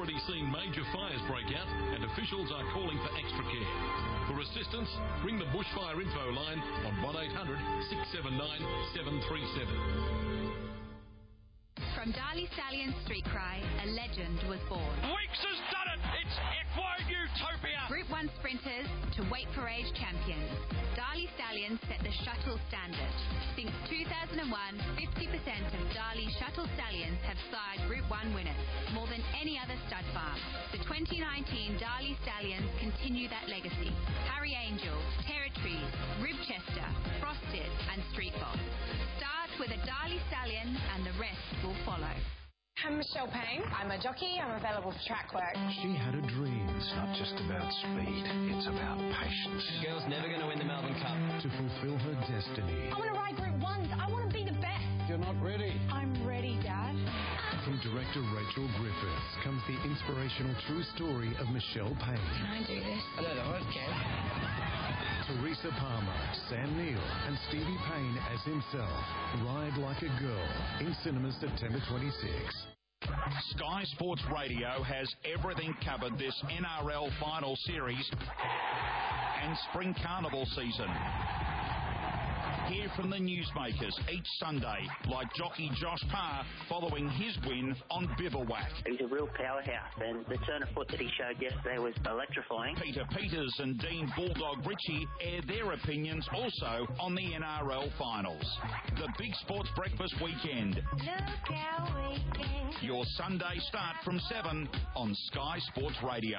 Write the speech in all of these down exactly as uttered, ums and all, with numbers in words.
already seen major fires break out and officials are calling for extra care. For assistance, ring the Bushfire Info line on one eight hundred six seven nine seven three seven. From Darley Stallion's Street Cry, a legend was born. Weeks has done it! It's F Y Utopia! Group one sprinters to weight for age champions. Darley Stallions set the shuttle standard. Since two thousand one, fifty percent of Darley shuttle stallions have sired Group one winners, more than any other stud farm. The twenty nineteen Darley Stallions continue that legacy. Harry Angel, Territories, Ribchester, Frosted and Street Boss. Start with a Darley Stallion and the rest will follow. I'm Michelle Payne. I'm a jockey. I'm available for track work. She had a dream. It's not just about speed. It's about patience. The girl's never going to win the Melbourne Cup. To fulfil her destiny. I want to ride Group ones. I want to be the best. You're not ready. I'm ready, Dad. From director Rachel Griffiths comes the inspirational true story of Michelle Payne. Can I do this? I don't know, I can. Teresa Palmer, Sam Neill and Stevie Payne as himself. Ride Like a Girl in cinemas September twenty-sixth. Sky Sports Radio has everything covered this N R L final series and Spring Carnival season. Hear from the newsmakers each Sunday, like jockey Josh Parr following his win on Bivouac. He's a real powerhouse, and the turn of foot that he showed yesterday was electrifying. Peter Peters and Dean Bulldog Ritchie air their opinions also on the N R L finals. The Big Sports Breakfast Weekend. Look how we can. Your Sunday start from seven on Sky Sports Radio.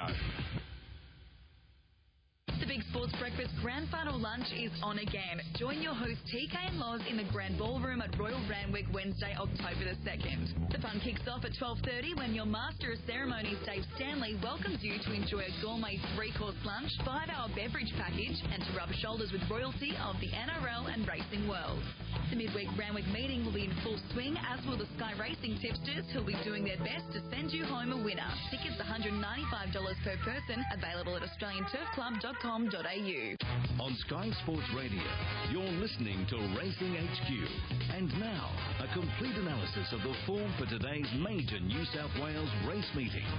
The Big Sports Breakfast Grand Final Lunch is on again. Join your host T K and Loz in the Grand Ballroom at Royal Randwick Wednesday, October the second. The fun kicks off at twelve thirty when your Master of Ceremonies, Dave Stanley, welcomes you to enjoy a gourmet three-course lunch, five-hour beverage package and to rub shoulders with royalty of the N R L and racing world. The midweek Randwick meeting will be in full swing, as will the Sky Racing tipsters, who'll be doing their best to send you home a winner. Tickets one hundred ninety-five dollars per person, available at australian turf club dot com dot a u. On Sky Sports Radio, you're listening to Racing H Q. And now, a complete analysis of the form for today's major New South Wales race meetings.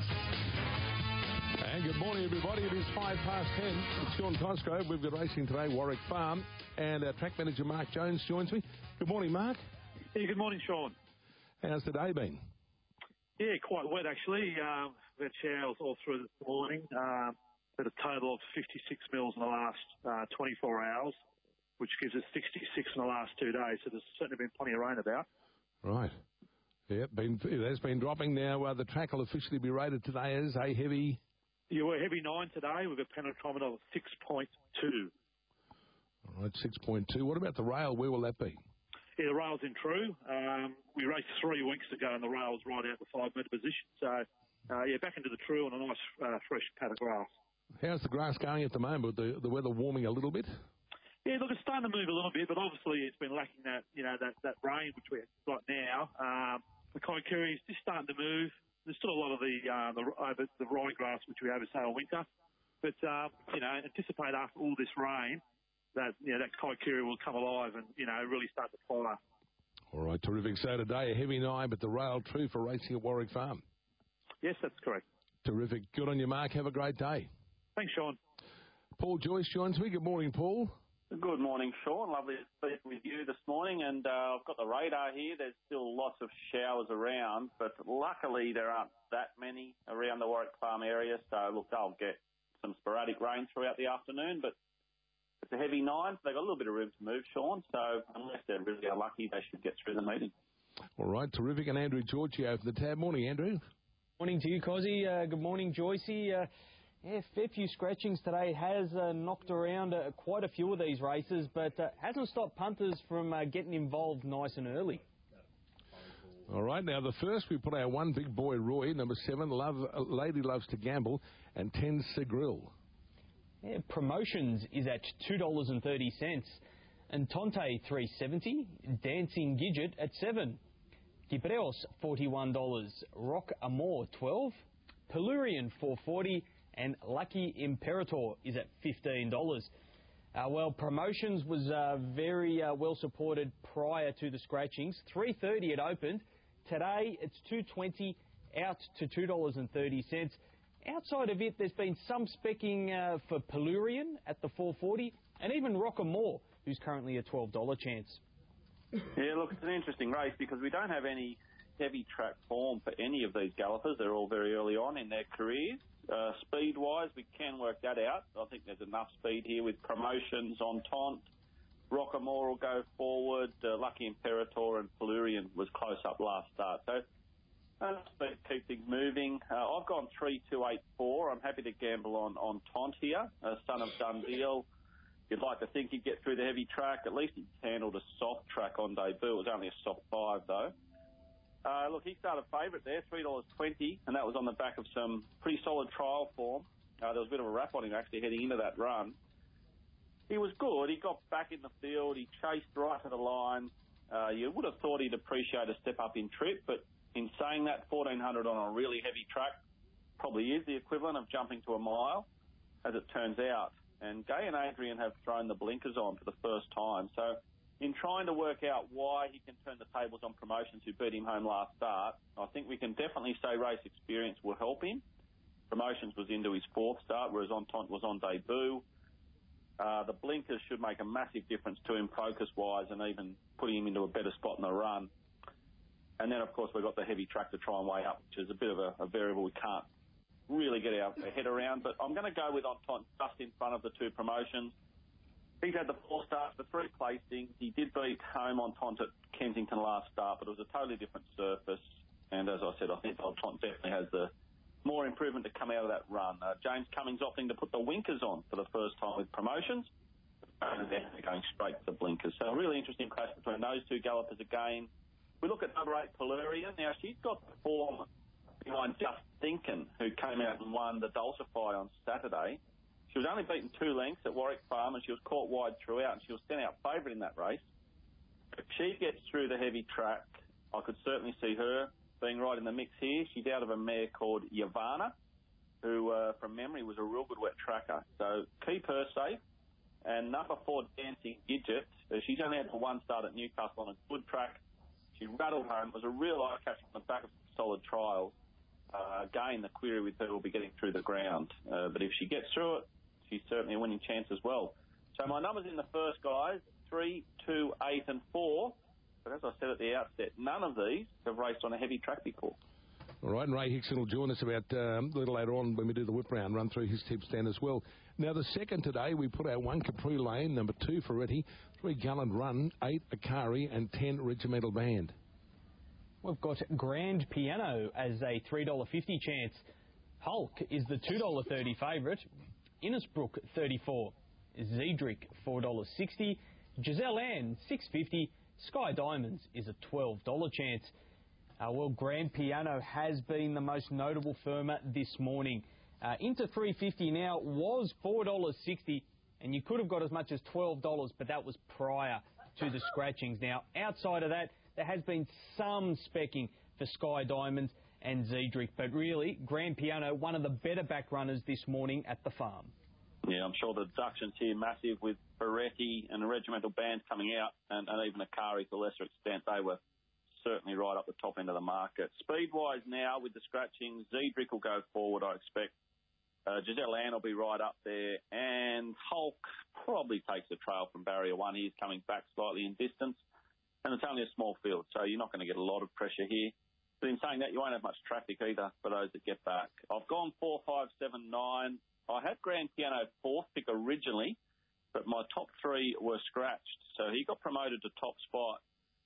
And good morning, everybody. It is five past ten. It's Sean Cosgrove. We've got racing today, Warwick Farm, and our track manager, Mark Jones, joins me. Good morning, Mark. Yeah, good morning, Sean. How's the day been? Yeah, quite wet, actually. Um, we've had showers all through this morning. Um, at a total of fifty-six mils in the last uh, twenty-four hours, which gives us sixty-six in the last two days. So there's certainly been plenty of rain about. Right. Yeah, been, it has been dropping now. Uh, the track will officially be rated today as a heavy... Yeah, we're heavy nine today with a penetrometer of six point two. All right, six point two. What about the rail? Where will that be? Yeah, the rail's in True. Um, we raced three weeks ago and the rail's right out the five-metre position. So, uh, yeah, back into the True on a nice uh, fresh pad of grass. How's the grass going at the moment? The, the weather warming a little bit? Yeah, look, it's starting to move a little bit, but obviously it's been lacking that, you know, that, that rain which we've got now. Um, the Kaikouri is just starting to move. There's still a lot of the uh, the, over, the ryegrass which we oversay all winter, but uh, you know, anticipate after all this rain that you know that Kaikouri will come alive and you know really start to fire. All right, terrific. So today a heavy nine, but the rail True for racing at Warwick Farm. Yes, that's correct. Terrific. Good on you, Mark. Have a great day. Thanks, Sean. Paul Joyce joins me. Good morning, Paul. Good morning, Sean. Lovely to speak with you this morning. And uh, I've got the radar here. There's still lots of showers around, but luckily there aren't that many around the Warwick Farm area. So, look, they'll get some sporadic rain throughout the afternoon, but it's a heavy nine, so they've got a little bit of room to move, Sean. So unless they're really unlucky, they should get through the meeting. All right, terrific. And Andrew Giorgio for the tab. Morning, Andrew. Morning to you, Cozzy. Uh, good morning, Joycey. Uh, Yeah, fair few scratchings today. Has uh, knocked around uh, quite a few of these races, but uh, hasn't stopped punters from uh, getting involved nice and early. All right, now the first we put our one big boy Roy, number seven, Love uh, Lady Loves to Gamble, and ten Segril. Yeah, Promotions is at two dollars and thirty cents, and Tonte three seventy, Dancing Gidget at seven, Gipreos forty-one dollars, Rock Amor twelve, Pelurian four forty. And Lucky Imperator is at fifteen dollars. Uh, well, Promotions was uh, very uh, well supported prior to the scratchings. three thirty it opened. Today it's two twenty out to two dollars thirty. Outside of it, there's been some specking uh, for Pelurian at the four forty, and even Rockamore, who's currently a twelve dollars chance. Yeah, look, it's an interesting race because we don't have any heavy track form for any of these gallopers. They're all very early on in their careers. Uh, speed-wise, we can work that out. I think there's enough speed here with Promotions on Taunt. Rockamore will go forward. Uh, Lucky Imperator and Pelurian was close up last start. So, uh, speed keep things moving. Uh, I've gone three two eight four. I'm happy to gamble on, on Taunt here. Uh, Son of Dundeel. You'd like to think he'd get through the heavy track. At least he's handled a soft track on debut. It was only a soft five, though. Uh, look, he started favourite there, three dollars twenty, and that was on the back of some pretty solid trial form. Uh, there was a bit of a wrap on him, actually, heading into that run. He was good. He got back in the field. He chased right to the line. Uh, you would have thought he'd appreciate a step up in trip, but in saying that, fourteen hundred on a really heavy track probably is the equivalent of jumping to a mile, as it turns out. And Gay and Adrian have thrown the blinkers on for the first time. So in trying to work out why he can turn the tables on Promotions, who beat him home last start, I think we can definitely say race experience will help him. Promotions was into his fourth start, whereas Entente was on debut. Uh, the blinkers should make a massive difference to him focus-wise and even putting him into a better spot in the run. And then, of course, we've got the heavy track to try and weigh up, which is a bit of a, a variable we can't really get our head around. But I'm going to go with Entente just in front of the two Promotions. He's had the four starts, the three placings. He did beat home Entente at Kensington last start, but it was a totally different surface. And as I said, I think Entente definitely has the more improvement to come out of that run. Uh, James Cummings opting to put the winkers on for the first time with Promotions. And they're going straight to the blinkers. So a really interesting clash between those two gallopers again. We look at number eight, Pelurian. Now, she's got the form behind Just Thinkin', who came out and won the Dulcify on Saturday. She was only beaten two lengths at Warwick Farm, and she was caught wide throughout, and she was sent out favourite in that race. If she gets through the heavy track, I could certainly see her being right in the mix here. She's out of a mare called Yavanna, who, uh, from memory, was a real good wet tracker. So keep her safe. And number four, Dancing Gidget, uh, she's only had one start at Newcastle on a good track. She rattled home. It was a real eye-catch on the back of solid trials. Uh, again, the query with her will be getting through the ground. Uh, but if she gets through it, she's certainly a winning chance as well. So my numbers in the first, guys, three, two, eight, and four. But as I said at the outset, none of these have raced on a heavy track before. All right, and Ray Hickson will join us about um, a little later on when we do the whip round, run through his tip stand as well. Now, the second today, we put our one Capri Lane, number two Ferretti, three Gallant Run, eight Akari, and ten Regimental Band. We've got Grand Piano as a three dollars fifty chance. Hulk is the two dollars thirty favourite. Innisbrook, thirty-four. Zedrick, four dollars sixty. Giselle Ann, six dollars fifty. Sky Diamonds is a twelve dollars chance. Uh, well, Grand Piano has been the most notable firmer this morning. Uh, into three dollars fifty now, was four dollars sixty, and you could have got as much as twelve dollars, but that was prior to the scratchings. Now, outside of that, there has been some specking for Sky Diamonds and Zedrick, but really, Grand Piano, one of the better back runners this morning at the farm. Yeah, I'm sure the deductions here massive with Ferretti and the Regimental Band coming out, and, and even Akari to a lesser extent. They were certainly right up the top end of the market. Speed-wise now, with the scratching, Zedrick will go forward, I expect. Uh, Giselle Ann will be right up there, and Hulk probably takes the trail from barrier one. He's coming back slightly in distance, and it's only a small field, so you're not going to get a lot of pressure here. But in saying that, you won't have much traffic either for those that get back. I've gone four, five, seven, nine. I had Grand Piano fourth pick originally, but my top three were scratched, so he got promoted to top spot.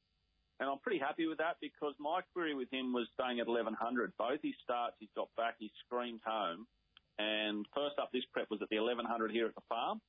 And I'm pretty happy with that because my query with him was staying at eleven hundred. Both his starts, he's got back, he screamed home. And first up, this prep was at the eleven hundred here at the farm.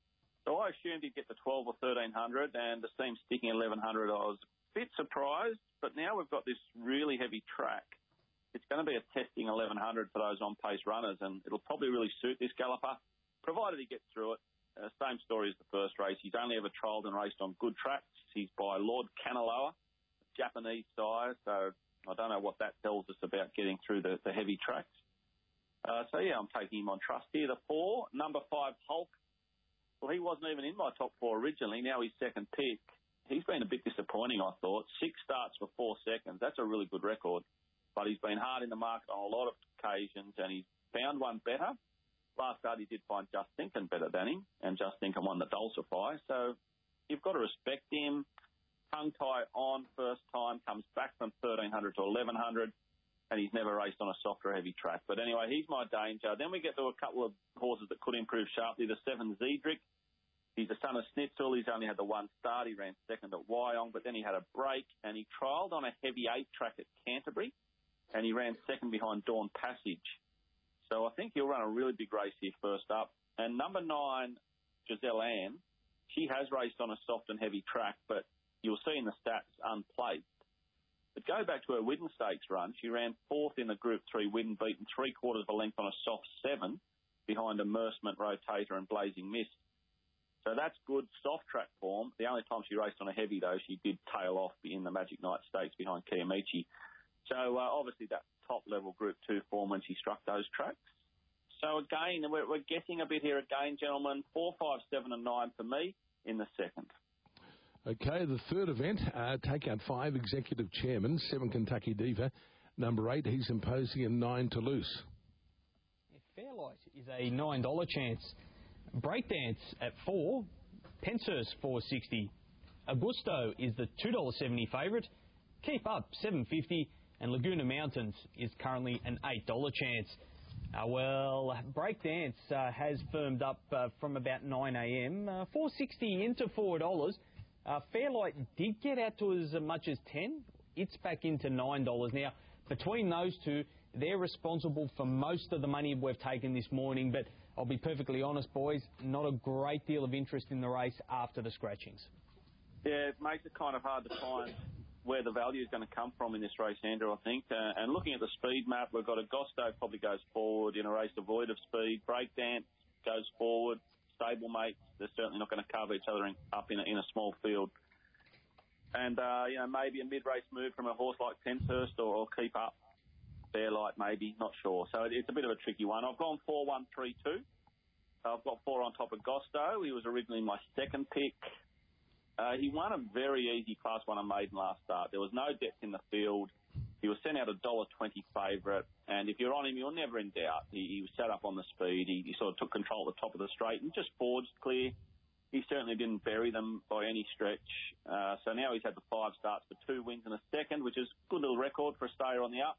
So I assumed he'd get the twelve or thirteen hundred, and to see him sticking at eleven hundred, I was a bit surprised. But now we've got this really heavy track. It's going to be a testing eleven hundred for those on-pace runners, and it'll probably really suit this galloper, provided he gets through it. Uh, same story as the first race. He's only ever trialled and raced on good tracks. He's by Lord Kanaloa, Japanese sire, so I don't know what that tells us about getting through the, the heavy tracks. Uh, so, yeah, I'm taking him on trust here. The four, number five, Hulk. Well, he wasn't even in my top four originally. Now he's second pick. He's been a bit disappointing, I thought. Six starts for four seconds. That's a really good record. but he's been hard in the market on a lot of occasions, and he's found one better. Last start, he did find Just Thinkin' better than him, and Just Thinkin' won the Dulcify. So you've got to respect him. Tongue tie on first time, comes back from thirteen hundred to eleven hundred, and he's never raced on a soft or heavy track. But anyway, he's my danger. Then we get to a couple of horses that could improve sharply. The seven Zedrick. He's the son of Schnitzel. He's only had the one start. He ran second at Wyong, but then he had a break, and he trialled on a heavy eight track at Canterbury, and he ran second behind Dawn Passage. So I think he'll run a really big race here first up. And number nine, Giselle Ann, she has raced on a soft and heavy track, but you'll see in the stats unplaced. But go back to her Widden Stakes run. She ran fourth in the Group three Widden, beaten three quarters of a length on a soft seven behind Immersement, Rotator and Blazing Mist. So that's good soft track form. The only time she raced on a heavy, though, she did tail off in the Magic Night Stakes behind Kiyomichi. So uh, obviously that's top-level Group two form when she struck those tracks. So again, we're, we're guessing a bit here again, gentlemen. Four, five, seven and nine for me in the second. Okay, the third event, uh, take out five executive chairmen, seven Kentucky Diva, number eight, He's Imposing, and nine Toulouse. Fairlight is a nine dollar chance. Breakdance at four, Penshurst four sixty. Augusto is the two dollars seventy favourite. Keep Up seven fifty, and Laguna Mountains is currently an eight dollar chance. Uh, well, Breakdance uh, has firmed up uh, from about nine a m Uh, four sixty into four dollars. Uh, Fairlight did get out to as much as ten. It's back into nine dollars now. Between those two, they're responsible for most of the money we've taken this morning, but I'll be perfectly honest, boys, not a great deal of interest in the race after the scratchings. Yeah, it makes it kind of hard to find where the value is going to come from in this race, Andrew, I think. Uh, and looking at the speed map, we've got Augusto probably goes forward in a race devoid of speed. Breakdance goes forward. Stablemates, they're certainly not going to carve each other in, up in a, in a small field. And, uh, you know, maybe a mid-race move from a horse like Penshurst or, or Keep Up. Fairlight, maybe, not sure. So it's a bit of a tricky one. I've gone four one three two. I've got four on top of Gosto. He was originally my second pick. Uh, he won a very easy Class one and maiden last start. There was no depth in the field. He was sent out a one dollar twenty favourite, and if you're on him, you're never in doubt. He, he was set up on the speed. He, he sort of took control at the top of the straight and just forged clear. He certainly didn't bury them by any stretch. Uh, so now he's had the five starts for two wins and a second, which is a good little record for a stayer on the up.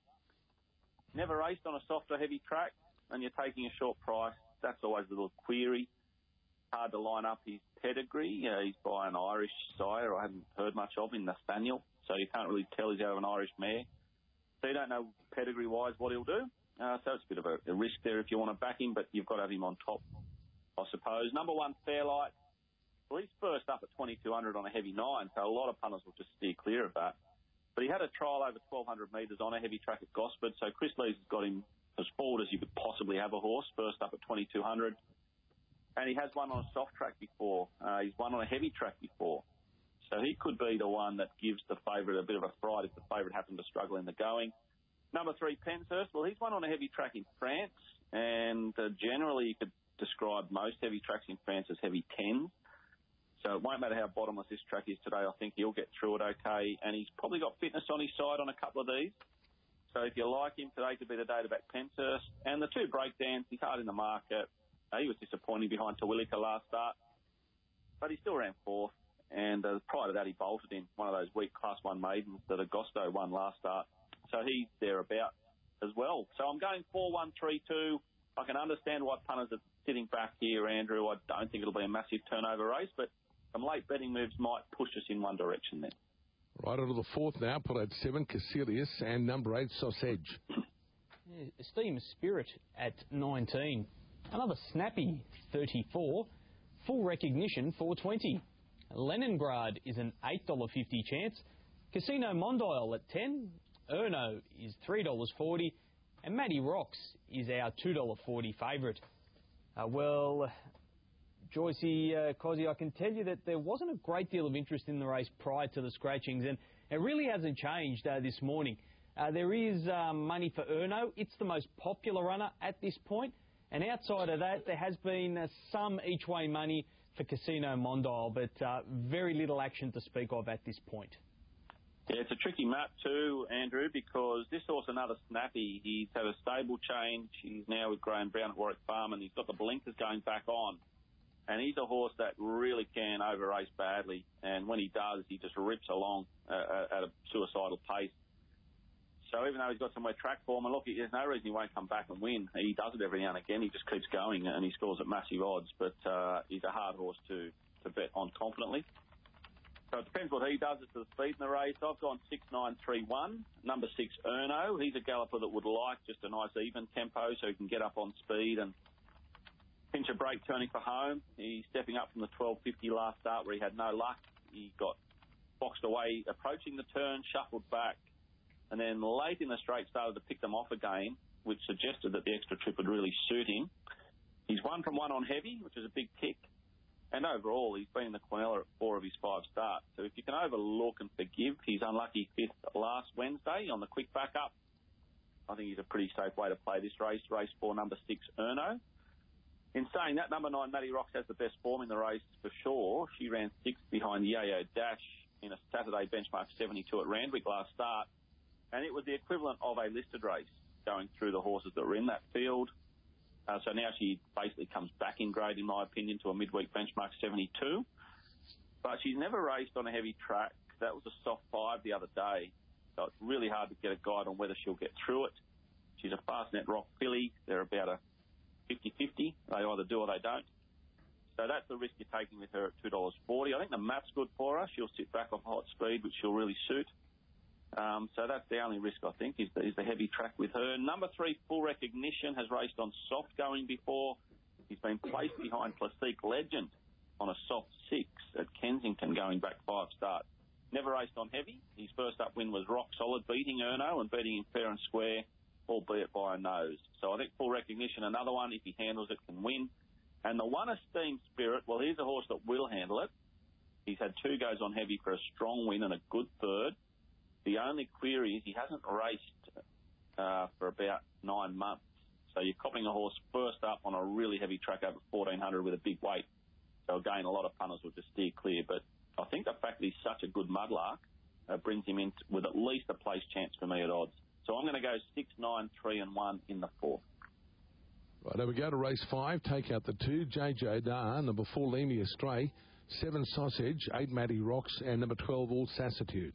Never raced on a soft or heavy track, and you're taking a short price. That's always a little query. Hard to line up his pedigree. Uh, he's by an Irish sire. I haven't heard much of him, Nathaniel, so you can't really tell he's out of an Irish mare. So you don't know pedigree-wise what he'll do. Uh, so it's a bit of a, a risk there if you want to back him, but you've got to have him on top, I suppose. Number one, Fairlight. Well, he's first up at twenty-two hundred on a heavy nine, so a lot of punters will just steer clear of that. But he had a trial over twelve hundred metres on a heavy track at Gosford, so Chris Lees has got him as forward as you could possibly have a horse, first up at twenty-two hundred. And he has won on a soft track before. Uh, he's won on a heavy track before. So he could be the one that gives the favourite a bit of a fright if the favourite happened to struggle in the going. Number three, Penshurst. Well, he's won on a heavy track in France, and uh, generally you could describe most heavy tracks in France as heavy tens. So it won't matter how bottomless this track is today. I think he'll get through it okay. And he's probably got fitness on his side on a couple of these. So if you like him, today could be the day to back Penshurst. And the two Breakdance, he's hard in the market. Uh, he was disappointing behind Tawilika last start. But he still ran fourth. And uh, prior to that, he bolted in one of those weak Class one maidens that Augusto won last start. So he's thereabout as well. So I'm going four one three two. I can understand why punters are sitting back here, Andrew. I don't think it'll be a massive turnover race, but some late betting moves might push us in one direction then. Right onto the fourth now. Put out seven, Caecilius, and number eight, Sausage. Yeah, Esteem Spirit at nineteen. Another snappy thirty-four. Full Recognition four twenty. Leningrad is an eight dollars fifty chance. Casino Mondial at ten. Erno is three dollars forty. And Matty Rocks is our two dollars forty favourite. Uh, well, Joycey, uh, Cozzy, I can tell you that there wasn't a great deal of interest in the race prior to the scratchings, and it really hasn't changed uh, this morning. Uh, there is um, money for Erno. It's the most popular runner at this point. And outside of that, there has been uh, some each-way money for Casino Mondial, but uh, very little action to speak of at this point. Yeah, it's a tricky map too, Andrew, because this horse, another snappy. He's had a stable change. He's now with Graham Brown at Warwick Farm, and he's got the blinkers going back on. And he's a horse that really can over-race badly. And when he does, he just rips along uh, at a suicidal pace. So even though he's got some wet track form, and look, there's no reason he won't come back and win. He does it every now and again. He just keeps going, and he scores at massive odds. But uh, he's a hard horse to, to bet on confidently. So it depends what he does as to the speed in the race. I've gone six nine three one. Number six, Erno. He's a galloper that would like just a nice even tempo so he can get up on speed and pinch a break turning for home. He's stepping up from the twelve fifty last start where he had no luck. He got boxed away approaching the turn, shuffled back, and then late in the straight started to pick them off again, which suggested that the extra trip would really suit him. He's one from one on heavy, which is a big tick. And overall, he's been in the Quinella at four of his five starts. So if you can overlook and forgive his unlucky fifth last Wednesday on the quick backup, I think he's a pretty safe way to play this race. Race four, number six, Erno. In saying that, number nine, Matty Rocks has the best form in the race for sure. She ran sixth behind the Yayo Dash in a Saturday benchmark seventy-two at Randwick last start. And it was the equivalent of a listed race going through the horses that were in that field. Uh, so now she basically comes back in grade, in my opinion, to a midweek benchmark seventy-two. But she's never raced on a heavy track. That was a soft five the other day. So it's really hard to get a guide on whether she'll get through it. She's a Fastnet Rock filly. They're about a fifty-fifty. They either do or they don't. So that's the risk you're taking with her at two dollars forty. I think the map's good for her. She'll sit back off hot speed, which she'll really suit. Um, so that's the only risk, I think, is the, is the heavy track with her. Number three, Full Recognition, has raced on soft going before. He's been placed behind Classique Legend on a soft six at Kensington going back five starts. Never raced on heavy. His first up win was rock solid, beating Erno and beating him fair and square, albeit by a nose. So I think Full Recognition, another one, if he handles it, can win. And the One Esteemed Spirit, well, here's a horse that will handle it. He's had two goes on heavy for a strong win and a good third. The only query is he hasn't raced uh, for about nine months. So you're copying a horse first up on a really heavy track over fourteen hundred with a big weight. So again, a lot of punters will just steer clear. But I think the fact that he's such a good mudlark uh, brings him in with at least a place chance for me at odds. So I'm going to go six, nine, three, and one in the fourth. Right, over we go to race five. Take out the two, J J Dar, number four, Leamy Astray, seven, Sausage, eight, Matty Rocks, and number twelve, All Sassitude.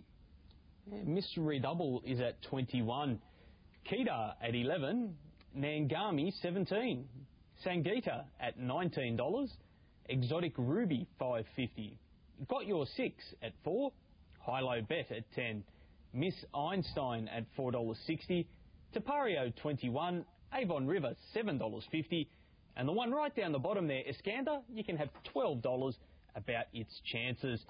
Miss Redouble is at twenty-one. Kita at eleven. Nangami, seventeen. Sangeeta at nineteen dollars. Exotic Ruby, five fifty. Got Your Six at four. High-Low Bet at ten. Miss Einstein at four dollars sixty. Tapario, twenty-one. Avon River, seven dollars fifty. And the one right down the bottom there, Iskander, you can have twelve dollars about its chances.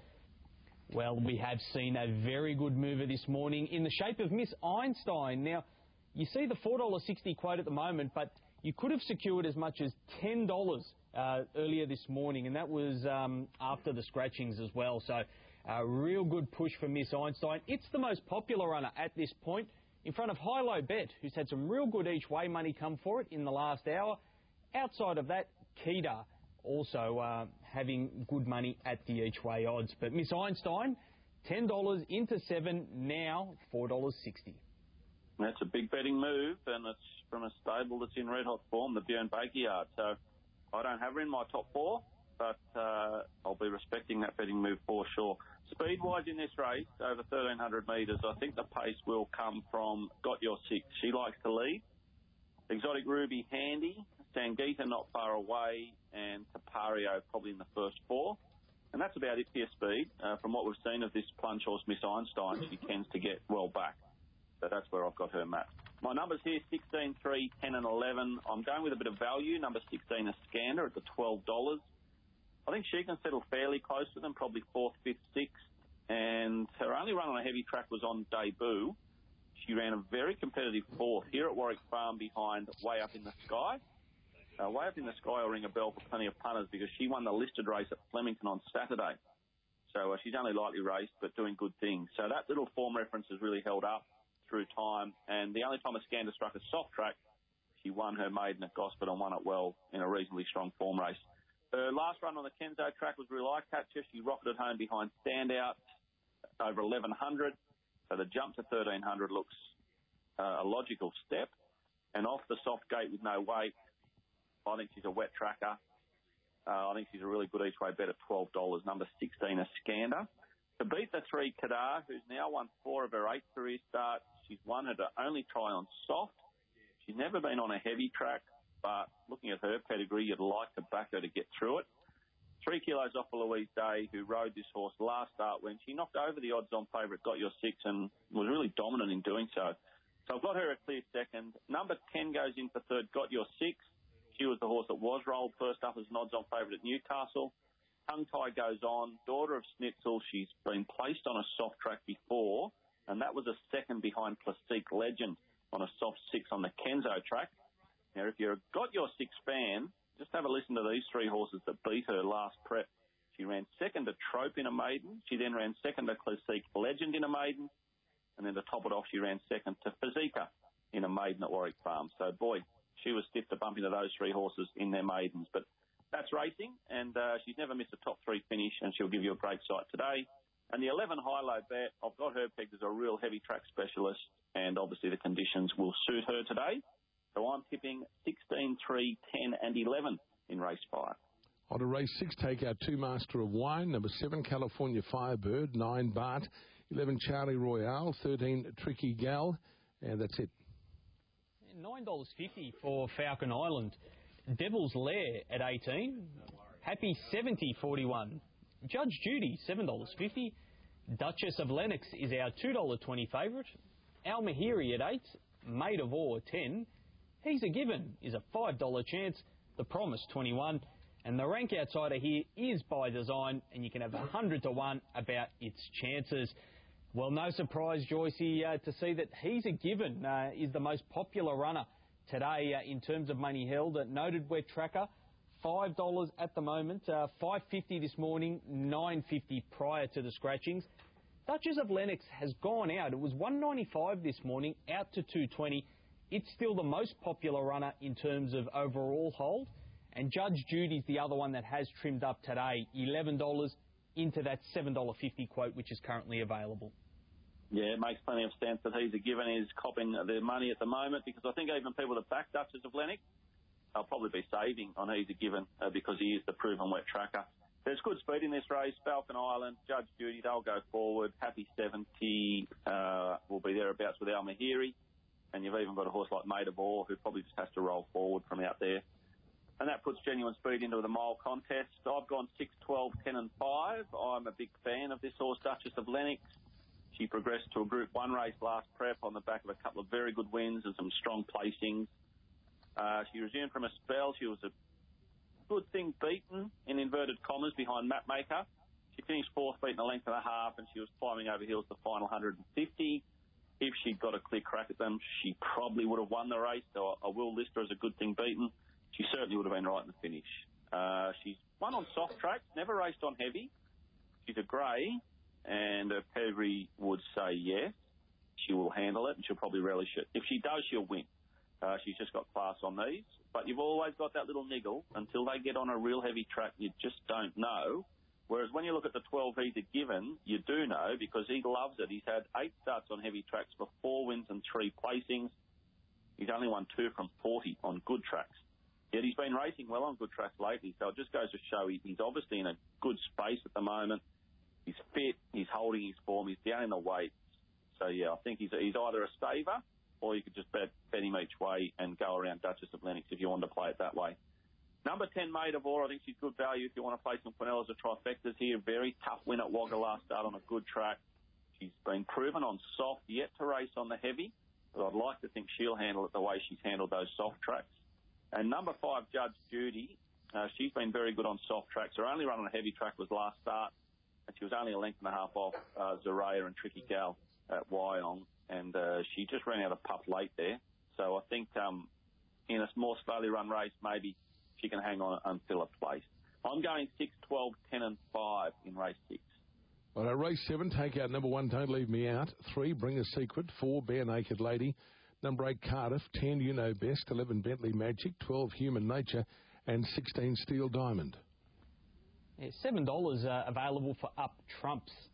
Well, we have seen a very good mover this morning in the shape of Miss Einstein. Now, you see the four dollars sixty quote at the moment, but you could have secured as much as ten dollars uh, earlier this morning, and that was um, after the scratchings as well. So, a real good push for Miss Einstein. It's the most popular runner at this point, in front of High-Low Bet, who's had some real good each-way money come for it in the last hour. Outside of that, Kita also uh, having good money at the each-way odds. But Miss Einstein, ten dollars into seven, now four dollars sixty. That's a big betting move, and it's from a stable that's in red-hot form, the Björn Baker Yard. So I don't have her in my top four, but uh, I'll be respecting that betting move for sure. Speed-wise in this race, over thirteen hundred metres, I think the pace will come from Got Your Six. She likes to lead. Exotic Ruby handy. Sangeeta not far away, and Tapario probably in the first four. And that's about it for your speed. Uh, from what we've seen of this plunge horse, Miss Einstein, she tends to get well back. So that's where I've got her mapped. My numbers here, sixteen, three, ten and eleven. I'm going with a bit of value. Number sixteen, Iskander at the twelve dollars. I think she can settle fairly close to them, probably fourth, fifth, sixth. And her only run on a heavy track was on debut. She ran a very competitive fourth here at Warwick Farm behind Way Up in the Sky. Uh, Way Up in the Sky will ring a bell for plenty of punters because she won the listed race at Flemington on Saturday. So uh, she's only lightly raced but doing good things. So that little form reference has really held up through time. And the only time Iskander struck a soft track, she won her maiden at Gosford and won it well in a reasonably strong form race. Her last run on the Kenzo track was Real Eye Catcher. She rocketed home behind Standout over eleven hundred. So the jump to thirteen hundred looks uh, a logical step. And off the soft gate with no weight, I think she's a wet tracker. Uh, I think she's a really good each-way bet at twelve dollars. Number sixteen, Iskander. To beat the three, Kadar, who's now won four of her eight career starts. She's won at her only try on soft. She's never been on a heavy track, but looking at her pedigree, you'd like to back her to get through it. Three kilos off of Louise Day, who rode this horse last start when she knocked over the odds-on favourite, Got Your Six, and was really dominant in doing so. So I've got her a clear second. Number ten goes in for third, Got Your Six. She was the horse that was rolled first up as an odds-on favourite at Newcastle. Tongue Tie goes on, daughter of Schnitzel. She's been placed on a soft track before, and that was a second behind Classique Legend on a soft six on the Kenzo track. Now, if you're a Got Your Six fan, just have a listen to these three horses that beat her last prep. She ran second to Trope in a maiden. She then ran second to Classique Legend in a maiden. And then to top it off, she ran second to Fazika in a maiden at Warwick Farm. So, boy, she was stiff to bump into those three horses in their maidens. But that's racing, and uh, she's never missed a top three finish, and she'll give you a great sight today. And the eleven high-low bet, I've got her pegged as a real heavy track specialist, and obviously the conditions will suit her today. So I'm tipping sixteen, three, ten and eleven in race five. On to race six, take out two Master of Wine, number seven California Firebird, nine Bart, eleven Charlie Royale, thirteen Tricky Gal, and that's it. nine dollars fifty for Falcon Island. Devil's Lair at eighteen. Happy seventy forty-one. Judge Judy, seven dollars fifty. Duchess of Lennox is our two dollars twenty favourite. Al Mahiri at eight. Maid of Ore, ten. He's a Given is a five dollars chance. The Promise, twenty-one. And the rank outsider here is By Design, and you can have one hundred to one about its chances. Well, no surprise, Joycey, uh, to see that He's a Given uh, is the most popular runner today uh, in terms of money held. Uh, noted wet tracker, five dollars at the moment, uh, five fifty this morning, nine fifty prior to the scratchings. Duchess of Lennox has gone out. It was one ninety-five this morning, out to two twenty. It's still the most popular runner in terms of overall hold. And Judge Judy's the other one that has trimmed up today, eleven dollars into that seven dollars fifty quote, which is currently available. Yeah, it makes plenty of sense that He's a Given is copping their money at the moment, because I think even people that back Duchess of Lennox, they'll probably be saving on He's a Given uh, because he is the proven wet tracker. There's good speed in this race. Falcon Island, Judge Judy, they'll go forward. Happy seventy uh, will be thereabouts with Al Mahiri. And you've even got a horse like Maid of Ore, who probably just has to roll forward from out there. And that puts Genuine Speed into the mile contest. I've gone six, twelve, ten and five. I'm a big fan of this horse, Duchess of Lennox. She progressed to a Group one race last prep on the back of a couple of very good wins and some strong placings. Uh, she resumed from a spell. She was a good thing beaten, in inverted commas, behind Mapmaker. She finished fourth, beaten a length and a half, and she was climbing over hills the final one hundred fifty. If she'd got a clear crack at them, she probably would have won the race, so I will list her as a good thing beaten. She certainly would have been right in the finish. Uh, she's won on soft tracks, never raced on heavy. She's a grey, and her pedigree would say yes. She will handle it, and she'll probably relish it. If she does, she'll win. Uh, she's just got class on these. But you've always got that little niggle. Until they get on a real heavy track, you just don't know. Whereas when you look at the twelve He's a Given, you do know, because he loves it. He's had eight starts on heavy tracks for four wins and three placings. He's only won two from forty on good tracks. Yet he's been racing well on good tracks lately, so it just goes to show he, he's obviously in a good space at the moment. He's fit, he's holding his form, he's down in the weight. So, yeah, I think he's, he's either a saver, or you could just bet, bet him each way and go around Duchess of Lennox if you want to play it that way. Number ten, Maid of Ore, I think she's good value if you want to play some Quinellas or trifectas here. Very tough win at Wagga last start on a good track. She's been proven on soft, yet to race on the heavy, but I'd like to think she'll handle it the way she's handled those soft tracks. And number five, Judge Judy, uh, she's been very good on soft tracks. Her only run on a heavy track was last start, and she was only a length and a half off uh, Zaraya and Tricky Gal at Wyong, and uh, she just ran out of puff late there. So I think um, in a more slowly run race, maybe she can hang on until a place. I'm going six, twelve, ten and five in race six. All right, race seven, take out number one, Don't Leave Me Out. Three, Bring a Secret. Four, Bare Naked Lady. Number eight, Cardiff. Ten, You Know Best. Eleven, Bentley Magic. Twelve, Human Nature. And sixteen, Steel Diamond. Yeah, seven dollars uh, available for Up Trumps.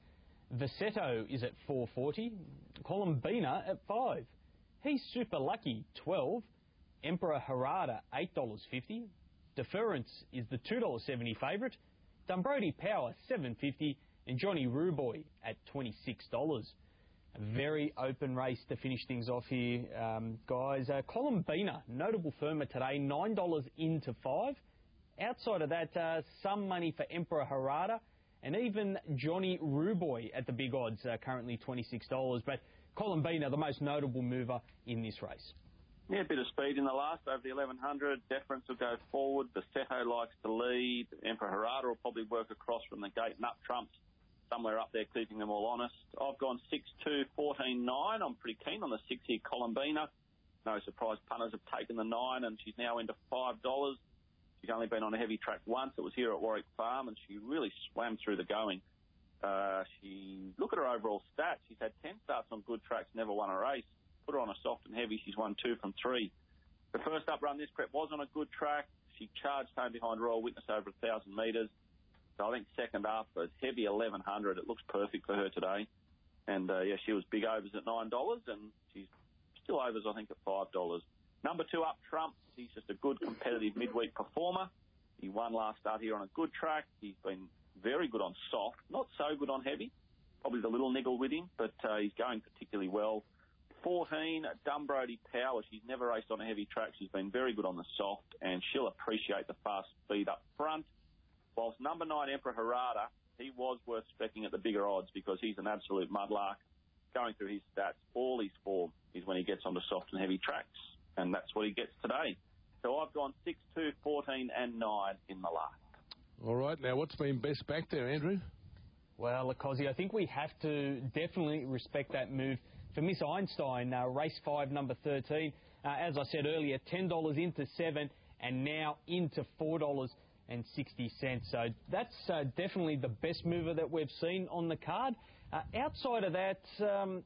Vassetto is at four forty. Colombina at five. He's Super Lucky, twelve. Emperor Harada, eight dollars fifty. Deference is the two dollars seventy favourite. Dumbrody Power, seven dollars fifty. And Johnny Ruboy at twenty-six dollars. A very open race to finish things off here, um, guys. Uh, Colombina, notable firmer today, nine dollars into five. Outside of that, uh, some money for Emperor Harada and even Johnny Ruboy at the big odds, uh, currently twenty-six dollars. But Colombina, the most notable mover in this race. Yeah, a bit of speed in the last over the eleven hundred. Deference will go forward. Vassetto likes to lead. Emperor Harada will probably work across from the gate and up trumps. Somewhere up there, keeping them all honest. I've gone six two, fourteen nine. I'm pretty keen on the six here, Colombina. No surprise, punters have taken the nine, and she's now into five dollars. She's only been on a heavy track once. It was here at Warwick Farm, and she really swam through the going. Uh, she look at her overall stats. She's had ten starts on good tracks, never won a race. Put her on a soft and heavy. She's won two from three. The first up run this prep was on a good track. She charged home behind Royal Witness over a thousand metres. So I think second up is heavy eleven hundred. It looks perfect for her today. And, uh, yeah, she was big overs at nine dollars, and she's still overs, I think, at five dollars. Number two up, Trump. He's just a good competitive midweek performer. He won last start here on a good track. He's been very good on soft, not so good on heavy. Probably the little niggle with him, but uh, he's going particularly well. fourteen, Dumbrody Power. She's never raced on a heavy track. She's been very good on the soft, and she'll appreciate the fast speed up front. Whilst number nine, Emperor Harada, he was worth specking at the bigger odds because he's an absolute mudlark. Going through his stats, all his form is when he gets onto soft and heavy tracks, and that's what he gets today. So I've gone six, two, fourteen and nine in the last. All right, now what's been best back there, Andrew? Well, Lacosi, I think we have to definitely respect that move for Miss Einstein, uh, race five, number thirteen. Uh, as I said earlier, ten dollars into seven and now into four dollars and sixty cents. So that's uh, definitely the best mover that we've seen on the card. Uh, outside of that, um,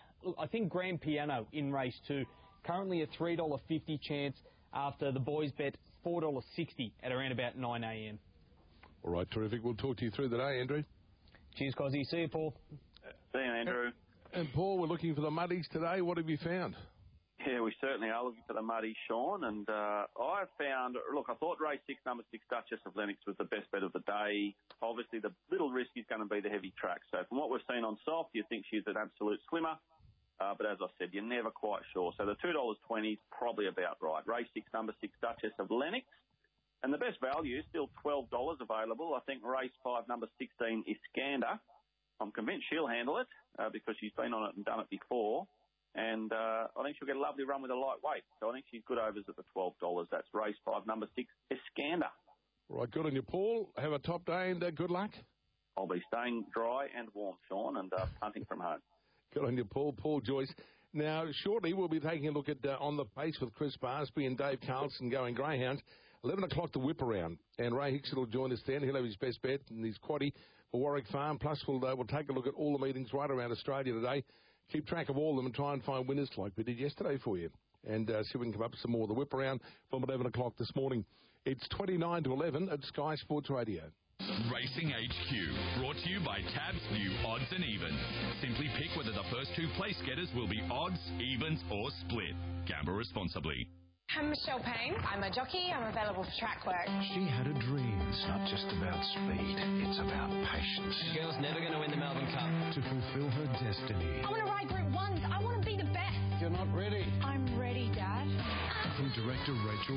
I think Grand Piano in race two, currently a three dollars fifty chance after the boys bet four dollars sixty at around about nine a m. All right, terrific. We'll talk to you through the day, Andrew. Cheers, Cosy. See you, Paul. See you, Andrew. And, and Paul, we're looking for the muddies today. What have you found? Yeah, we certainly are looking for the muddy, Sean. And uh, I found, look, I thought race six, number six, Duchess of Lennox was the best bet of the day. Obviously, the little risk is going to be the heavy track. So from what we've seen on soft, you think she's an absolute swimmer. Uh, but as I said, you're never quite sure. So the two dollars twenty is probably about right. Race six, number six, Duchess of Lennox. And the best value is still twelve dollars available. I think race five, number sixteen, Iskander. I'm convinced she'll handle it uh, because she's been on it and done it before. And uh, I think she'll get a lovely run with a lightweight. So I think she's good overs at the twelve dollars. That's race five, number six, Iskander. Right, good on you, Paul. Have a top day and uh, good luck. I'll be staying dry and warm, Sean, and uh, punting from home. Good on you, Paul. Paul Joyce. Now, shortly we'll be taking a look at uh, On the Pace with Chris Barsby and Dave Carlson going greyhounds. eleven o'clock the whip around. And Ray Hickson will join us then. He'll have his best bet and his quaddie for Warwick Farm. Plus, we'll, uh, we'll take a look at all the meetings right around Australia today. Keep track of all of them and try and find winners like we did yesterday for you. And uh, see if we can come up with some more of the whip around from eleven o'clock this morning. It's twenty-nine to eleven at Sky Sports Radio. Racing H Q, brought to you by Tab's new Odds and Evens. Simply pick whether the first two place getters will be odds, evens or split. Gamble responsibly. I'm Michelle Payne. I'm a jockey. I'm available for track work. She had a dream. It's not just about speed. It's about patience. The girl's never going to win the Melbourne Cup. To fulfill her destiny. I want to ride Group Ones. I want to be the best. You're not ready. I'm ready, Dad. From director Rachel